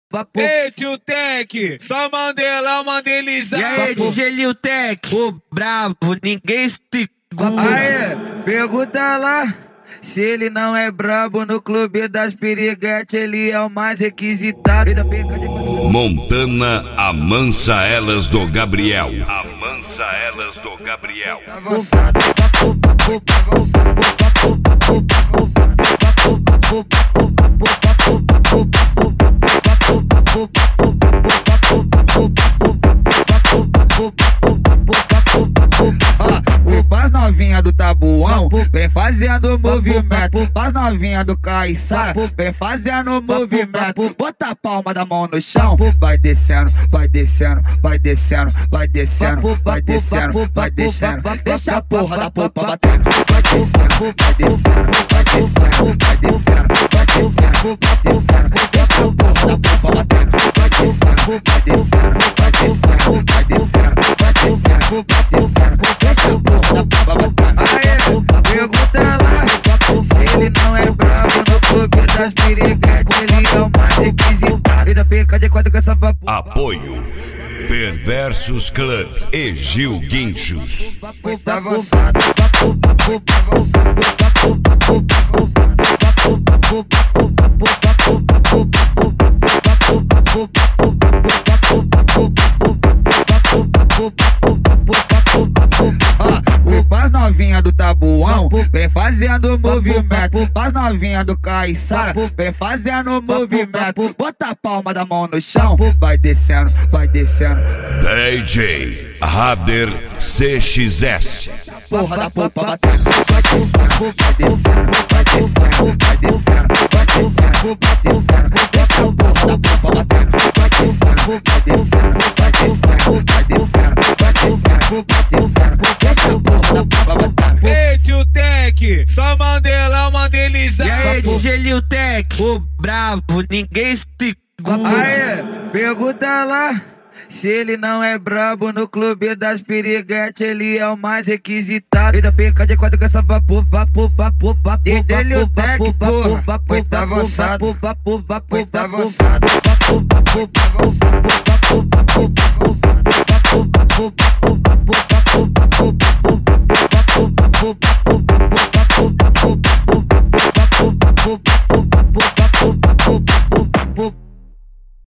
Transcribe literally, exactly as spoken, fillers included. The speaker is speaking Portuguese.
Ei, tio Tech, só Mandela, Mandelizar. E aí, D J Lil Tech, o bravo, ninguém segura. Aê, pergunta lá se ele não é brabo no clube das piriguetes, ele é o mais requisitado. Montana amansa elas do Gabriel. Amansa elas do Gabriel. Avançado, o paz novinha do Tabuão vem fazendo movimento. Paz novinha do Caiçara vem fazendo movimento. Bota a palma da mão no chão, vai descendo, vai descendo, vai descendo, vai descendo, vai descendo, vai descendo. Deixa a porra da polpa batendo. Vai descendo, vai descendo, vai descendo, vai descendo, vai descendo, vai descendo. Deixa a porra da polpa batendo. Vai descendo, vai descendo, vai descendo, vai descendo, vai descendo, vai descendo. Deixa a porra da polpa batendo. Aê, pergunta lá se ele não é bravo no clube das piriguetes, ele é o mais requisitado. Vida fica de quatro com essa vapor. Apoio Perversos Club e Gil Guinchos. Tá avançado, avançado, o paz novinha do Tabuão vem fazendo movimento. Paz novinha do Caiçara vem fazendo movimento. Bota a palma da mão no chão, vai descendo, vai descendo. D J Rader C X S. Porra da polpa batendo. Vai descendo, vai descendo, vai descendo, vai descendo, vai descendo, vai descendo. Deixa a porra da polpa batendo. Vai descendo, vai descendo, vai descendo, vai descendo, vai descendo, vai descendo. Deixa a porra da polpa batendo. Ei, tio Tech, só Mandela, Mandelizar. E aí, D J Lil Tech, o bravo, ninguém segura. Aê, pergunta lá se ele não é brabo no clube das piriguetes, ele é o mais requisitado. Vida fica de quatro com essa vapor, vapor, vapor, vapor. D J Lil Tech, porra, vapor, tá avançado, vapor, vapor, tá avançado, vapor, vapor, tá avançado, vapor, vapor, tá avançado.